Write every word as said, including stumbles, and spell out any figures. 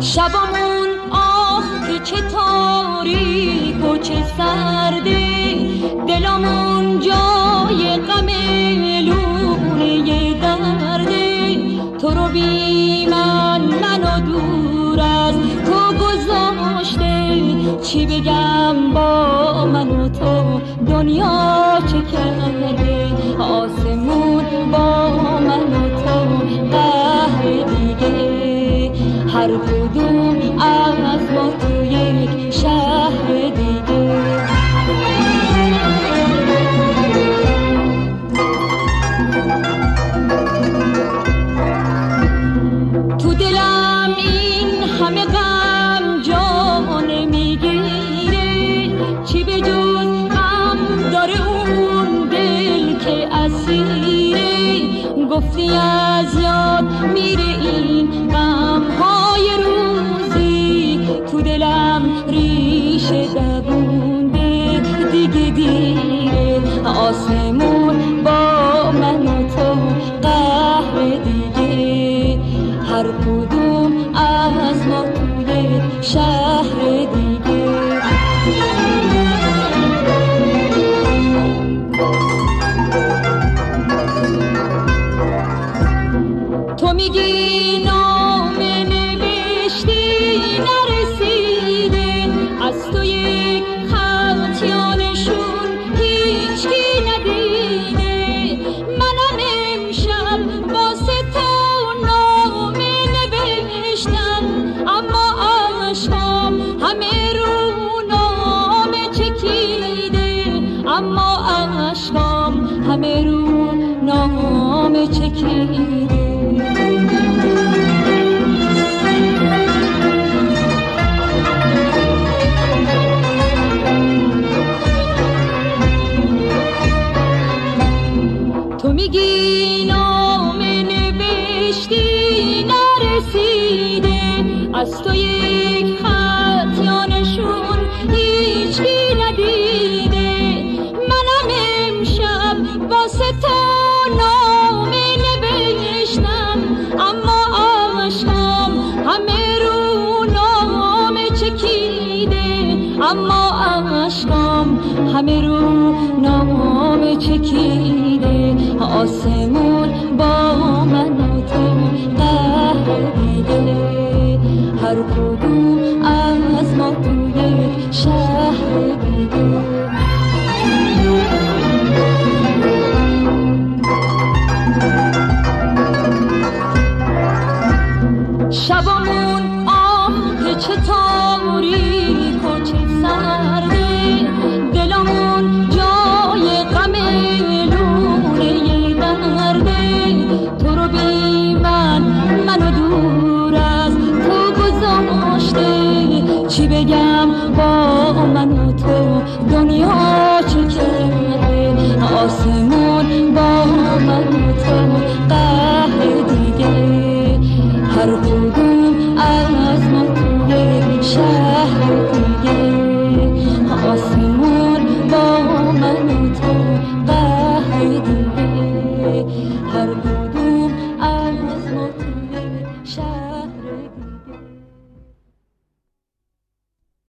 شبمون آه که چه تاریک و چه سرده، دلمون جای غم لونه درده. تو رو بی من منو دور از تو گذاشته، چی بگم با من و تو دنیا چه کرده. آسمون با من و تو قهر دیگه، هر کدوم از ما تو یک شهر دیگه. تو دلم این همه غم جا نمیگیره، چی به جز غم داره اون دل که اسیره. گفتی از یاد میره این غم های روزی، تو دلم ریشه دوونده دیگه دیره. آسمون با من و تو قهر دیگه، هر کدوم از ما توی شهر دیگه. تو میگی نامه نوشتی نرسیده، از تو یک خط یا نشون هیچکی ندیده. منم امشب واسه تو نامه نوشتم، اما عشقم همه رو نامه چکیده. اما عشقم همه رو نامه چکیده. تو میگی نامه نوشتی نرسیده، از تو یک خط یا نشون هیچکی ندیده. منم امشب واسه تو نامه نوشتم، اما عشقم همه رو نامه چکیده. اما عشقم همه رو نامه چکیده. آسمون با من و تو قهر دیگه، هر کدوم از ما توی شهر دیگه. شبمون آه که چه تاریک و چه سرده، دلمون جای غم لونه درده. تو رو بی من منو دور از تو گذاشته، چی بگم با من و تو دنیا